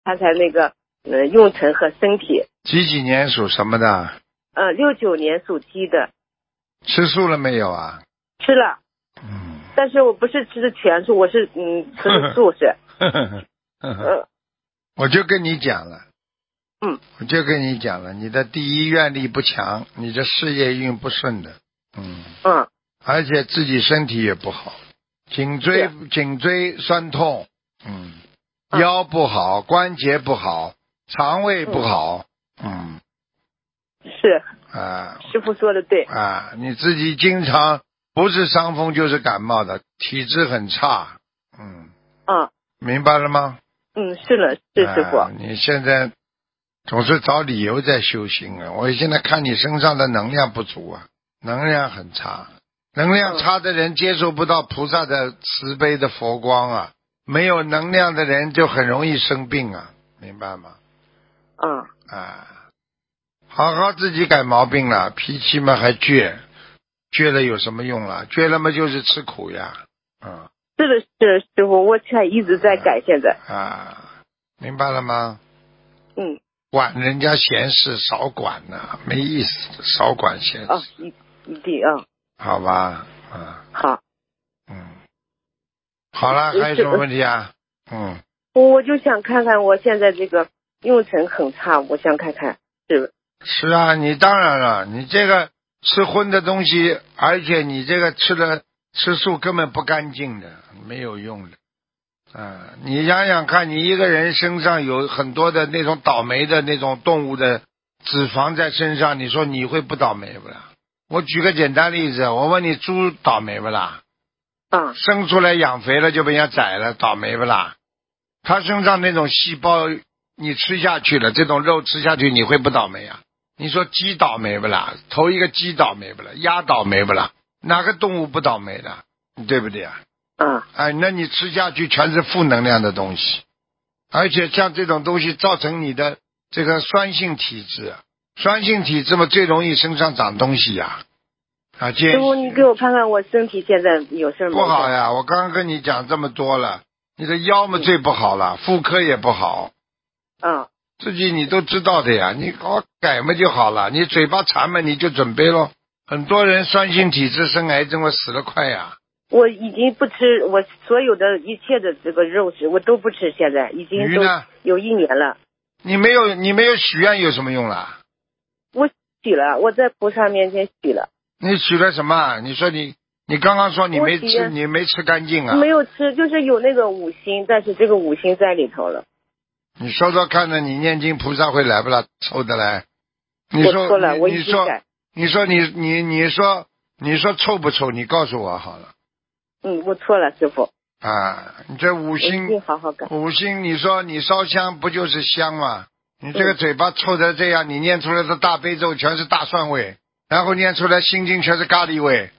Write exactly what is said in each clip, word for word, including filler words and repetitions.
看看那个呃运程和身体。 几几年属什么的？ 呃，六九年属鸡的。 吃素了没有啊？ 吃了。 嗯。 但是我不是吃的全素，我是嗯吃的素食。 嗯。我就跟你讲了。 嗯。 我就跟你讲了，你的第一愿力不强，你的事业运不顺的。嗯。 嗯。 而且自己身体也不好，颈椎颈椎酸痛，嗯，腰不好，关节不好，肠胃不好，嗯。 是。 啊。 师傅说的对。 啊，你自己经常不是伤风就是感冒的，体质很差，嗯。 嗯。 明白了吗？ 嗯，是了，是师傅。 啊，你现在总是找理由在修行啊！我现在看你身上的能量不足啊，能量很差，能量差的人接受不到菩萨的慈悲的佛光啊，没有能量的人就很容易生病啊，明白吗？ 嗯。 啊，好好自己改毛病了，脾气嘛还倔，倔了有什么用了？倔了嘛就是吃苦呀，嗯。 是的，是的，师傅，我才一直在改，现在。 啊，明白了吗？ 嗯。 管人家闲事少管呐、没意思，少管闲事。 哦，一一定啊。 好吧，嗯。 好。 嗯。好了，还有什么问题啊？嗯。 我就想看看我现在这个运程很差，我想看看是。 是啊，你当然了，你这个吃荤的东西，而且你这个吃的吃素根本不干净的，没有用的。啊，你想想看，你一个人身上有很多的那种倒霉的那种动物的脂肪在身上，你说你会不倒霉不啦？我举个简单例子，我问你，猪倒霉不啦？ 啊。 生出来养肥了就被人家宰了，倒霉不啦？它身上那种细胞，你吃下去了，这种肉吃下去，你会不倒霉啊？你说鸡倒霉不啦？头一个鸡倒霉不啦？鸭倒霉不啦？哪个动物不倒霉的？对不对啊？ 嗯。 哎，那你吃下去全是负能量的东西，而且像这种东西造成你的这个酸性体质，酸性体质嘛最容易身上长东西呀。啊， 师傅，你给我看看我身体现在有事没？ 不好呀，我刚刚跟你讲这么多了，你的腰嘛最不好了，妇科也不好。 嗯。 自己你都知道的呀，你好改嘛就好了，你嘴巴馋嘛你就准备咯。很多人酸性体质生癌症，我死得快呀。 我已经不吃，我所有的一切的这个肉食我都不吃，现在已经都有一年了。 你没有你没有许愿有什么用啦？ 我许了，我在菩萨面前许了。 你许了什么？你说你你刚刚说你没吃，你没吃干净啊？ 没有吃，就是有那个五星，但是这个五星在里头了。 你说说看着，你念经菩萨会来不啦？抽的来？你说我错了，我你说你说你你你说你说臭不臭？你告诉我好了。 嗯，我错了，师傅。 啊，你这五星， 好好改。 五星，你说你烧香不就是香吗？你这个嘴巴臭成这样，你念出来的大悲咒全是大蒜味，然后念出来心经全是咖喱味。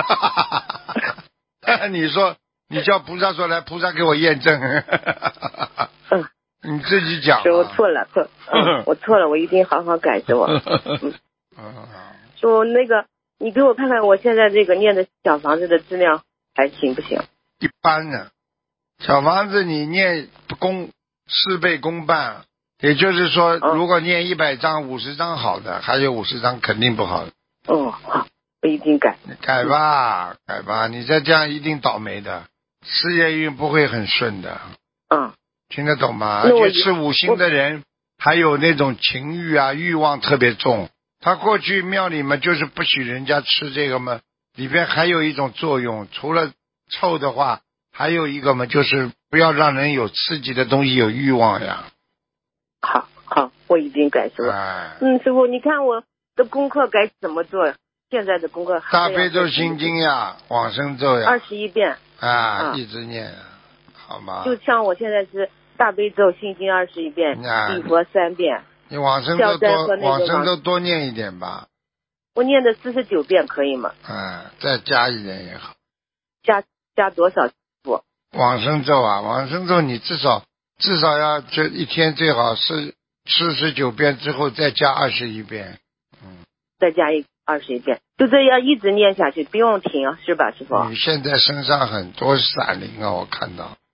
你说你叫菩萨说来，菩萨给我验证。 嗯， 你自己讲。 是我错了，错，嗯，我错了，我一定好好改，是我。嗯，说那个，你给我看看我现在这个念的小房子的质量还行不行？ 一般呢，小房子你念公事倍功半，也就是说， 哦、 如果念一百张、五十张好的，还有五十张肯定不好的。 哦，好，我一定改。 改吧，改吧，你再这样一定倒霉的，事业运不会很顺的。 嗯， 听得懂吗？而且吃五星的人还有那种情欲啊、欲望特别重。他过去庙里面就是不许人家吃这个嘛，里边还有一种作用，除了臭的话，还有一个嘛，就是不要让人有刺激的东西有欲望呀。 好，好，我一定改，师傅。 哎、 嗯，师傅，你看我的功课该怎么做？现在的功课大悲咒心经呀，往生咒呀， 二十一遍啊， 啊一直念，好吗？ 就像我现在是大悲咒心经二十一遍，礼佛三遍。 你往生咒多，往生咒多念一点吧。 我念的四十九遍可以吗？ 嗯，再加一点也好。 加加多少步？ 往生咒啊，往生咒你至少至少要这一天最好是四十九遍之后再加二十一遍。嗯， 再加一二十一遍，就这样一直念下去，不用停，是吧，师傅？ 你现在身上很多闪灵啊，我看到。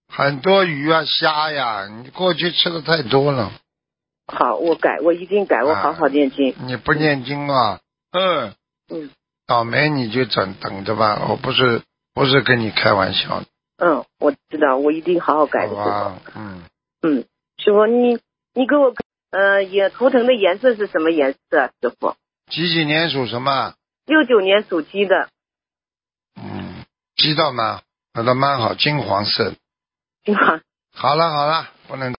很多鱼啊虾呀，你过去吃的太多了。 好，我改，我一定改，我好好念经。 啊、你不念经啊？嗯嗯， 倒霉你就等等着吧，我不是不是跟你开玩笑的。 嗯，我知道，我一定好好改的。 好吧，嗯嗯，师傅，你你给我呃也图腾的颜色是什么颜色啊？师傅？ 几几年属什么？ 六九年属鸡的。 嗯，知道吗？好的，蛮好，金黄色。 金黄。 好了好了，不能。